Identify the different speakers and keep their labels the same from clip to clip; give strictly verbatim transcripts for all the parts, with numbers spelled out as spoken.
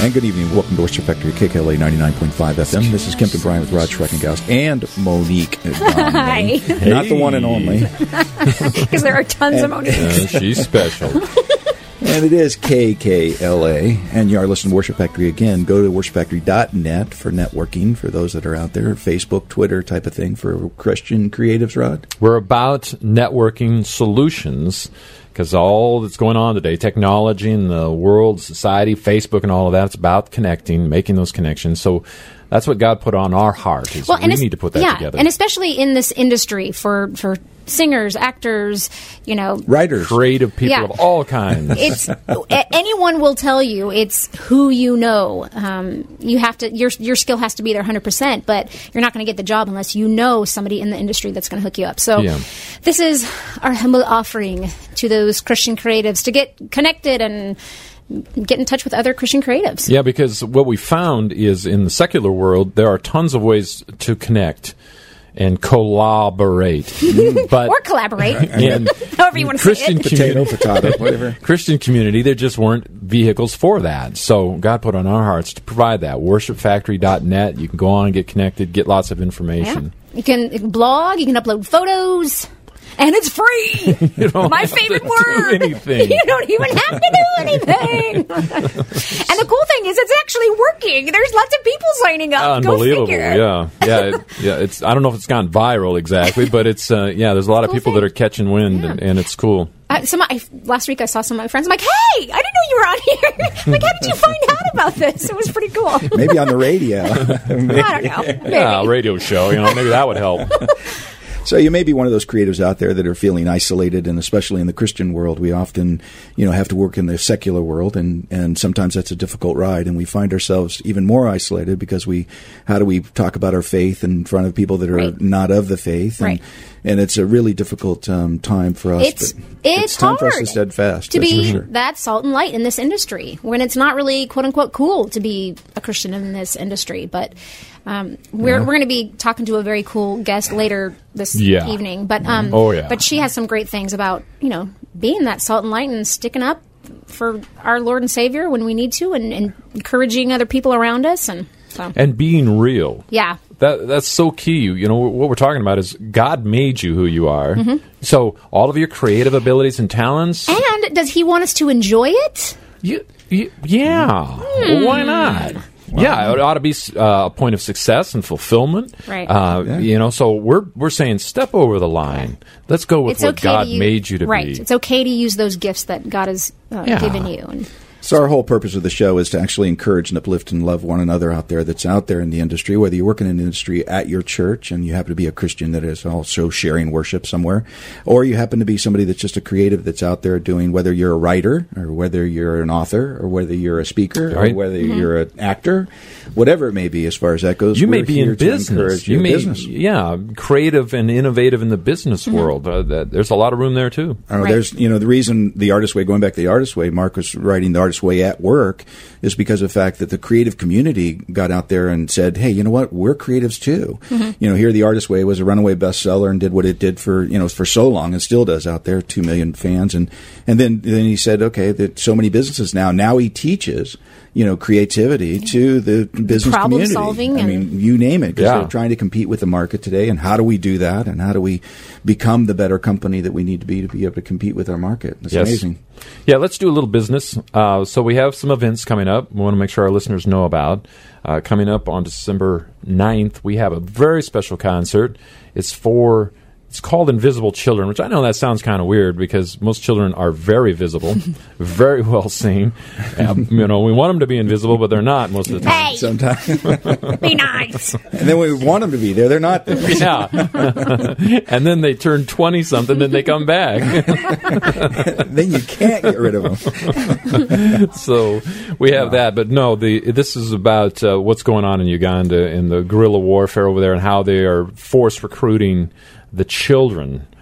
Speaker 1: And good evening. Welcome to Worship Factory, K K L A ninety-nine point five F M. This is Kempton Bryan with Rod Schreckengaus and Monique.
Speaker 2: Hi.
Speaker 1: Hey. Not the one and only.
Speaker 2: Because there are tons
Speaker 1: and,
Speaker 2: of Moniques.
Speaker 3: Uh, she's special.
Speaker 1: And it is K K L A. And you are listening to Worship Factory again. Go to worship factory dot net for networking for those that are out there. Facebook, Twitter type of thing for Christian creatives, Rod.
Speaker 3: We're about networking solutions because all that's going on today, technology in the world, society, Facebook and all of that, it's about connecting, making those connections. So that's what God put on our heart. Is
Speaker 2: well,
Speaker 3: we
Speaker 2: and
Speaker 3: need to put that
Speaker 2: yeah,
Speaker 3: together.
Speaker 2: And especially in this industry for, for singers, actors, you know.
Speaker 1: Writers.
Speaker 3: Creative people
Speaker 2: Yeah.
Speaker 3: of all kinds.
Speaker 2: It's anyone will tell you it's who you know. Um, you have to your your skill has to be there one hundred percent, but you're not going to get the job unless you know somebody in the industry that's going to hook you up. So
Speaker 3: Yeah.
Speaker 2: this is our humble offering to those Christian creatives to get connected and get in touch with other Christian creatives.
Speaker 3: Yeah, because what we found is in the secular world, there are tons of ways to connect and collaborate. But
Speaker 2: Or collaborate.
Speaker 3: in
Speaker 2: However you want to
Speaker 3: Christian
Speaker 2: say it.
Speaker 1: Potato,
Speaker 3: community,
Speaker 1: potato, whatever.
Speaker 3: Christian community, there just weren't vehicles for that. So God put on our hearts to provide that. worship factory dot net. You can go on and get connected, get lots of
Speaker 2: Yeah.
Speaker 3: information.
Speaker 2: You can, you can blog, you can upload photos. And it's free.
Speaker 3: You don't
Speaker 2: My
Speaker 3: have to
Speaker 2: favorite
Speaker 3: do
Speaker 2: word.
Speaker 3: anything.
Speaker 2: You don't even have to do anything. And the cool thing is, it's actually working. There's lots of people signing up.
Speaker 3: Unbelievable,
Speaker 2: Go figure.
Speaker 3: yeah, yeah, it, yeah. It's I don't know if it's gone viral exactly, but it's uh, yeah. There's a lot of
Speaker 2: Cool
Speaker 3: people
Speaker 2: thing.
Speaker 3: that are catching wind,
Speaker 2: Yeah.
Speaker 3: and, and it's cool.
Speaker 2: Uh, some, I, last week I saw some of my friends. I'm like, hey, I didn't know you were on here. I'm like, how did you find out about this? It was pretty cool.
Speaker 1: Maybe on the radio.
Speaker 2: I don't know. Maybe.
Speaker 3: Yeah, a radio show. You know, maybe that would help.
Speaker 1: So you may be one of those creatives out there that are feeling isolated, and especially in the Christian world, we often, you know, have to work in the secular world, and, and sometimes that's a difficult ride, and we find ourselves even more isolated because we, how do we talk about our faith in front of people that are
Speaker 2: Right.
Speaker 1: not of the faith, and
Speaker 2: Right.
Speaker 1: and it's a really difficult um, time for us.
Speaker 2: It's
Speaker 1: but
Speaker 2: it's,
Speaker 1: time
Speaker 2: hard
Speaker 1: for us to steadfast
Speaker 2: to
Speaker 1: that's
Speaker 2: be
Speaker 1: for sure.
Speaker 2: that salt and light in this industry when it's not really quote unquote cool to be a Christian in this industry. But um, we're
Speaker 1: Yeah.
Speaker 2: we're going to be talking to a very cool guest later this
Speaker 3: Yeah.
Speaker 2: evening. But um,
Speaker 3: Oh, yeah.
Speaker 2: but she has some great things about you know being that salt and light and sticking up for our Lord and Savior when we need to, and, and encouraging other people around us, and so
Speaker 3: And being real.
Speaker 2: yeah.
Speaker 3: That that's so key. You know, what we're talking about is God made you who you are.
Speaker 2: Mm-hmm.
Speaker 3: So all of your creative abilities and talents.
Speaker 2: And does He want us to enjoy it?
Speaker 3: You, you, yeah.
Speaker 2: Hmm.
Speaker 3: Why not? Yeah, it ought to be uh, a point of success and fulfillment.
Speaker 2: Right.
Speaker 3: Uh,
Speaker 1: Yeah.
Speaker 3: You know, so we're we're saying step over the line. Let's go with
Speaker 2: It's
Speaker 3: what
Speaker 2: okay
Speaker 3: God
Speaker 2: to use,
Speaker 3: made you to
Speaker 2: right.
Speaker 3: be.
Speaker 2: It's okay to use those gifts that God has uh,
Speaker 3: Yeah.
Speaker 2: given you. And
Speaker 1: So our whole purpose of the show is to actually encourage and uplift and love one another out there that's out there in the industry, whether you work in an industry at your church and you happen to be a Christian that is also sharing worship somewhere, or you happen to be somebody that's just a creative that's out there doing, whether you're a writer or whether you're an author or whether you're a speaker
Speaker 3: Right.
Speaker 1: or whether
Speaker 2: Mm-hmm.
Speaker 1: you're an actor, whatever it may be as far as that goes.
Speaker 3: You may
Speaker 1: we're
Speaker 3: be
Speaker 1: here
Speaker 3: in
Speaker 1: to
Speaker 3: business.
Speaker 1: encourage
Speaker 3: You
Speaker 1: your
Speaker 3: may,
Speaker 1: business.
Speaker 3: yeah, creative and innovative in the business
Speaker 2: Mm-hmm.
Speaker 3: world. Uh, that, there's a lot of room there too.
Speaker 1: I don't know,
Speaker 2: Right.
Speaker 1: there's, you know, the reason the Artist Way, going back to the Artist Way, Mark was writing the Artist Way at work, is because of the fact that the creative community got out there and said, hey, you know what, we're creatives too.
Speaker 2: Mm-hmm.
Speaker 1: You know, here the Artist Way was a runaway bestseller and did what it did for, you know, for so long and still does out there, two million fans. And, and then, then he said, okay, that so many businesses now, now he teaches, you know, creativity to the business
Speaker 2: Problem
Speaker 1: community.
Speaker 2: solving
Speaker 1: I
Speaker 2: and-
Speaker 1: mean, you name it, because
Speaker 3: Yeah.
Speaker 1: they're trying to compete with the market today. And how do we do that? And how do we become the better company that we need to be to be able to compete with our market? It's
Speaker 3: Yes.
Speaker 1: amazing.
Speaker 3: Yeah, let's do a little business. Uh, so we have some events coming up we want to make sure our listeners know about. Uh, coming up on December ninth, we have a very special concert. It's for... It's called Invisible Children, which I know that sounds kind of weird because most children are very visible, very well seen. Um, you know, we want them to be invisible, but they're not most of the time.
Speaker 2: hey,
Speaker 1: Sometimes, and
Speaker 2: be nice.
Speaker 1: then we want them to be there. They're not there.
Speaker 3: Yeah. And then they turn twenty-something, then they come back.
Speaker 1: Then you can't get rid of them.
Speaker 3: So we have that. But no, the this is about uh, what's going on in Uganda and the guerrilla warfare over there and how they are force recruiting the children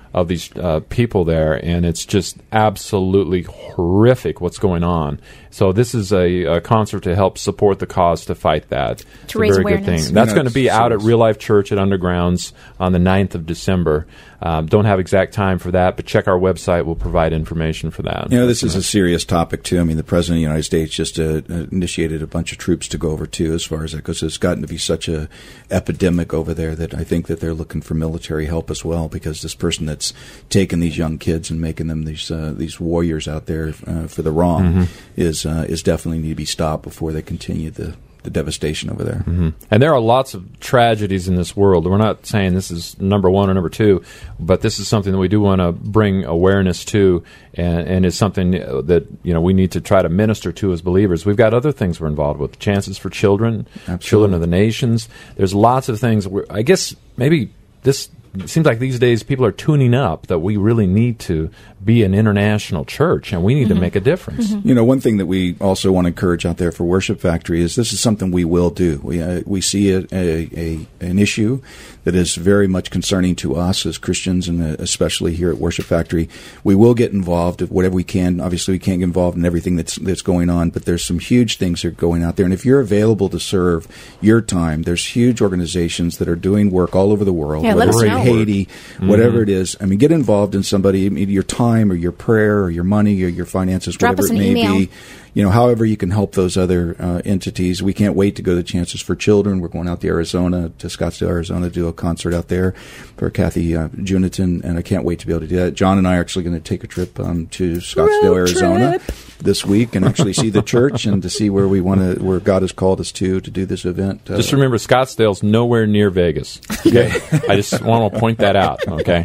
Speaker 3: of these uh, people there, and it's just absolutely horrific what's going on. So this is a, a concert to help support the cause to fight that.
Speaker 2: To
Speaker 3: it's
Speaker 2: raise
Speaker 3: a very
Speaker 2: awareness.
Speaker 3: good thing. That's
Speaker 1: Yeah,
Speaker 3: going to be out at
Speaker 1: so
Speaker 3: Real Life Church at Undergrounds on the ninth of December. Um, don't have exact time for that, but check our website. We'll provide information for that.
Speaker 1: You know, this is a serious topic, too. I mean, the President of the United States just uh, initiated a bunch of troops to go over, too, as far as that goes. It's gotten to be such a epidemic over there that I think that they're looking for military help as well, because this person that's taking these young kids and making them these uh, these warriors out there uh, for the wrong mm-hmm. is uh, is definitely need to be stopped before they continue the the devastation over there.
Speaker 3: Mm-hmm. And there are lots of tragedies in this world. We're not saying this is number one or number two, but this is something that we do want to bring awareness to, and, and is something that, you know, we need to try to minister to as believers. We've got other things we're involved with, chances for children,
Speaker 1: Absolutely.
Speaker 3: Children of the nations. There's lots of things. Where, I guess maybe this it seems like these days people are tuning up that we really need to be an international church, and we need mm-hmm. to make a difference.
Speaker 1: Mm-hmm. You know, one thing that we also want to encourage out there for Worship Factory is this is something we will do. We uh, we see a, a, a an issue that is very much concerning to us as Christians, and uh, especially here at Worship Factory. We will get involved at whatever we can. Obviously, we can't get involved in everything that's that's going on, but there's some huge things that are going out there. And if you're available to serve your time, there's huge organizations that are doing work all over the world,
Speaker 2: yeah,
Speaker 1: whether
Speaker 2: let us
Speaker 1: it's
Speaker 2: know.
Speaker 1: Haiti,
Speaker 3: Mm-hmm.
Speaker 1: whatever it is. I mean, get involved in somebody, your time or your prayer or your money or your finances,
Speaker 2: Drop
Speaker 1: whatever
Speaker 2: us
Speaker 1: it
Speaker 2: an
Speaker 1: may
Speaker 2: email.
Speaker 1: be. You know, however you can help those other uh, entities. We can't wait to go to Chances for Children. We're going out to Arizona, to Scottsdale, Arizona, to do a concert out there for Kathy uh, Juniton, and I can't wait to be able to do that. John and I are actually going to take a trip um, to Scottsdale,
Speaker 2: Road
Speaker 1: Arizona
Speaker 2: trip.
Speaker 1: this week and actually see the church and to see where we want to, where God has called us to, to do this event. Uh,
Speaker 3: Just remember, Scottsdale's nowhere near Vegas. Okay, I just want to point that out. Okay.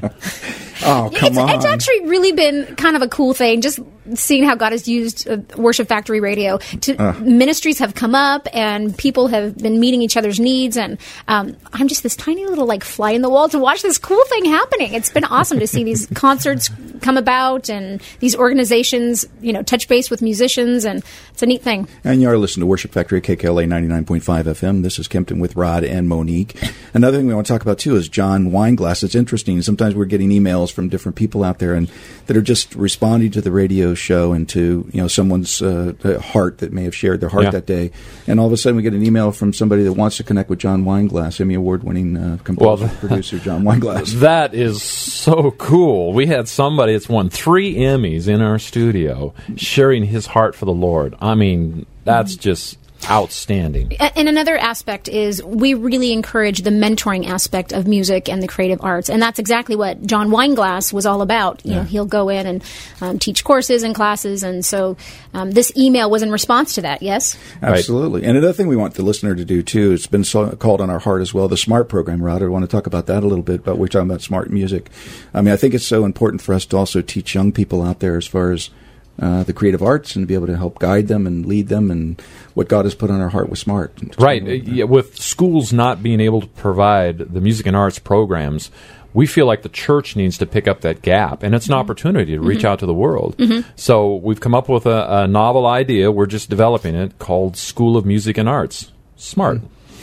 Speaker 1: Oh, come
Speaker 2: it's,
Speaker 1: on.
Speaker 2: It's actually really been kind of a cool thing, just seeing how God has used uh, Worship Factory Radio. To
Speaker 1: Uh.
Speaker 2: Ministries have come up, and people have been meeting each other's needs, and um, I'm just this tiny little like fly in the wall to watch this cool thing happening. It's been awesome to see these concerts come about, and these organizations, you know, touch base with musicians, and it's a neat thing.
Speaker 1: And you are listening to Worship Factory at K K L A ninety-nine point five F M. This is Kempton with Rod and Monique. Another thing we want to talk about, too, is John Weinglass. It's interesting. Sometimes we're getting emails from different people out there and that are just responding to the radio show and to, you know, someone's uh, heart that may have shared their heart
Speaker 3: Yeah.
Speaker 1: that day. And all of a sudden we get an email from somebody that wants to connect with John Weinglass, Emmy Award-winning uh, composer,
Speaker 3: Well,
Speaker 1: producer John Weinglass.
Speaker 3: That is so cool. We had somebody that's won three Emmys in our studio sharing his heart for the Lord. I mean, that's just outstanding.
Speaker 2: And another aspect is we really encourage the mentoring aspect of music and the creative arts, and that's exactly what John Weinglass was all about. You
Speaker 1: Yeah.
Speaker 2: know, he'll go in and um, teach courses and classes, and so um, this email was in response to that. Yes,
Speaker 1: Absolutely. And another thing we want the listener to do, too, it's been so called on our heart as well, the SMART program, Rod. I want to talk about that a little bit, but we're talking about smart music. I mean, I think it's so important for us to also teach young people out there as far as uh, the creative arts and to be able to help guide them and lead them and what God has put on our heart with SMART.
Speaker 3: Right. Uh, yeah, with schools not being able to provide the music and arts programs, we feel like the church needs to pick up that gap, and it's an opportunity to reach
Speaker 2: Mm-hmm.
Speaker 3: out to the world. Mm-hmm. So we've come up with a, a novel idea. We're just developing it called School of Music and Arts. SMART.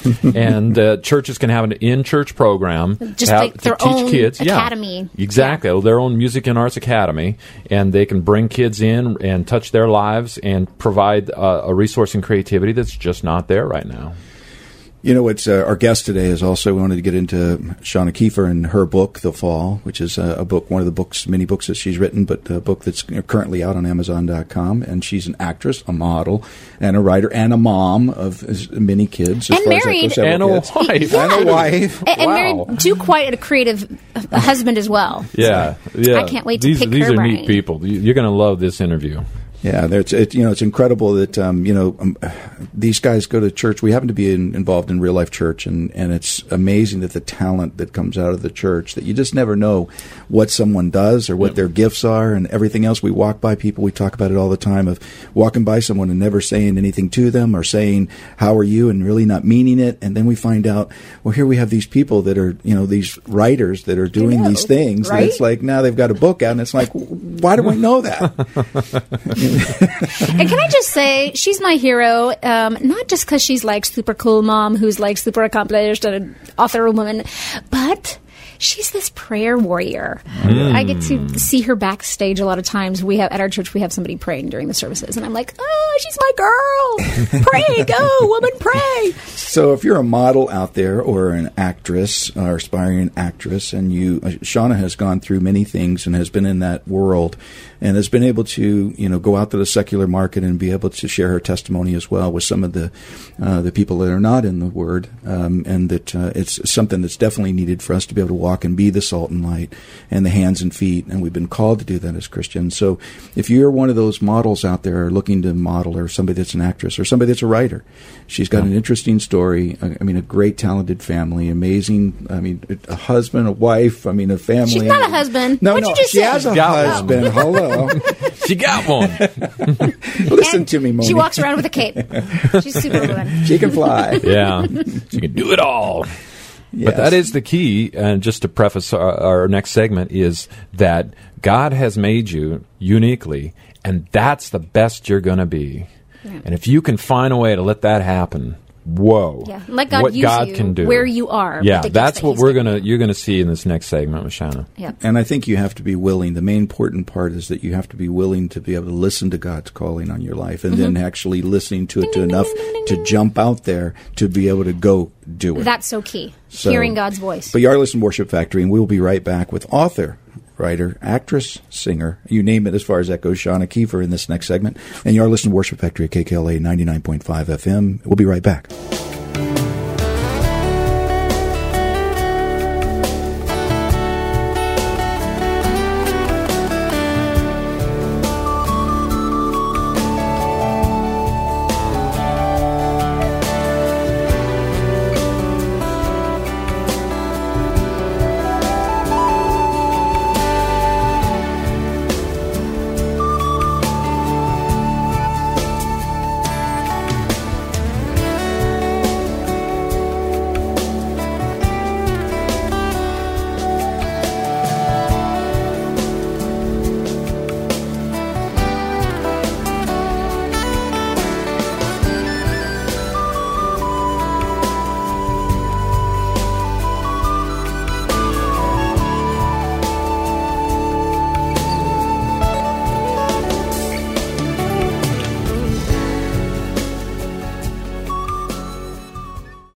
Speaker 3: And uh, churches can have an in-church program
Speaker 2: Just
Speaker 3: have,
Speaker 2: like
Speaker 3: to
Speaker 2: their
Speaker 3: teach
Speaker 2: own
Speaker 3: kids.
Speaker 2: academy.
Speaker 3: Yeah, exactly. Their own music and arts academy, and they can bring kids in and touch their lives and provide uh, a resource and creativity that's just not there right now.
Speaker 1: You know, it's uh, our guest today is also, we wanted to get into Shauna Kiefer and her book, The Fall, which is uh, a book, one of the books, many books that she's written, but a book that's currently out on Amazon dot com. And she's an actress, a model, and a writer, and a mom of as many kids. As
Speaker 2: And
Speaker 1: far as that
Speaker 2: married.
Speaker 1: goes, several
Speaker 3: And a
Speaker 1: kids.
Speaker 3: wife.
Speaker 1: And a wife.
Speaker 2: and, and
Speaker 3: Wow.
Speaker 2: married to quite a creative uh, husband as well.
Speaker 3: Yeah, yeah.
Speaker 2: I can't wait to
Speaker 3: these,
Speaker 2: pick
Speaker 3: These
Speaker 2: her
Speaker 3: are
Speaker 2: brain.
Speaker 3: neat people. You- You're going to love this interview.
Speaker 1: Yeah, it's it, you know it's incredible that um, you know um, these guys go to church. We happen to be in, involved in real life church, and, and it's amazing that the talent that comes out of the church, that you just never know what someone does or what
Speaker 3: Yep.
Speaker 1: their gifts are, and everything else. We walk by people. We talk about it all the time of walking by someone and never saying anything to them or saying "How are you?" and really not meaning it, and then we find out, well, here we have these people that are you know these writers that are doing
Speaker 2: know,
Speaker 1: these things,
Speaker 2: right?
Speaker 1: and it's like now they've got a book out, and it's like, why do I know that?
Speaker 2: And can I just say, she's my hero, um, not just because she's like super cool mom who's like super accomplished and an author woman, but she's this prayer warrior. Mm. I get to see her backstage a lot of times. We have at our church we have somebody praying during the services, and I'm like, oh, she's my girl. Pray, go, woman, pray.
Speaker 1: So if you're a model out there or an actress or aspiring actress, and you, uh, Shauna has gone through many things and has been in that world and has been able to, you know, go out to the secular market and be able to share her testimony as well with some of the uh, the people that are not in the Word, um, and that uh, it's something that's definitely needed for us to be able to walk and be the salt and light and the hands and feet, and we've been called to do that as Christians. So if you're one of those models out there looking to model, or somebody that's an actress or somebody that's a writer, she's got an interesting story. I mean, a great, talented family, amazing. I mean, a husband, a wife. I mean, a family.
Speaker 2: She's not a husband.
Speaker 1: No,
Speaker 2: What'd
Speaker 1: no,
Speaker 2: you just
Speaker 1: she
Speaker 2: say?
Speaker 1: has a
Speaker 3: Got
Speaker 1: husband.
Speaker 3: one.
Speaker 1: Hello.
Speaker 3: She got one.
Speaker 1: Listen
Speaker 2: And
Speaker 1: to me, Moni.
Speaker 2: she walks around with a cape. She's Superwoman.
Speaker 1: She can fly.
Speaker 3: Yeah, she can do it all.
Speaker 1: Yes.
Speaker 3: But that is the key, and just to preface our, our next segment, is that God has made you uniquely, and that's the best you're going to be. Yeah. And if you can find a way to let that happen, whoa.
Speaker 2: Yeah. Let God
Speaker 3: what
Speaker 2: use
Speaker 3: God
Speaker 2: you
Speaker 3: can do.
Speaker 2: where you are.
Speaker 3: Yeah,
Speaker 2: with the
Speaker 3: that's
Speaker 2: gifts that
Speaker 3: what
Speaker 2: He's
Speaker 3: we're
Speaker 2: given
Speaker 3: gonna
Speaker 2: you.
Speaker 3: you're gonna see in this next segment with Shauna.
Speaker 2: Yeah.
Speaker 1: And I think you have to be willing. The main important part is that you have to be willing to be able to listen to God's calling on your life, and
Speaker 2: Mm-hmm.
Speaker 1: then actually listening to it to enough to jump out there to be able to go do it.
Speaker 2: That's so key.
Speaker 1: So-
Speaker 2: Hearing God's voice.
Speaker 1: But you are listening to Worship Factory, and we will be right back with author, writer, actress, singer, you name it as far as that goes, Shauna Kiefer in this next segment. And you are listening to Worship Factory at K K L A ninety-nine point five F M. We'll be right back.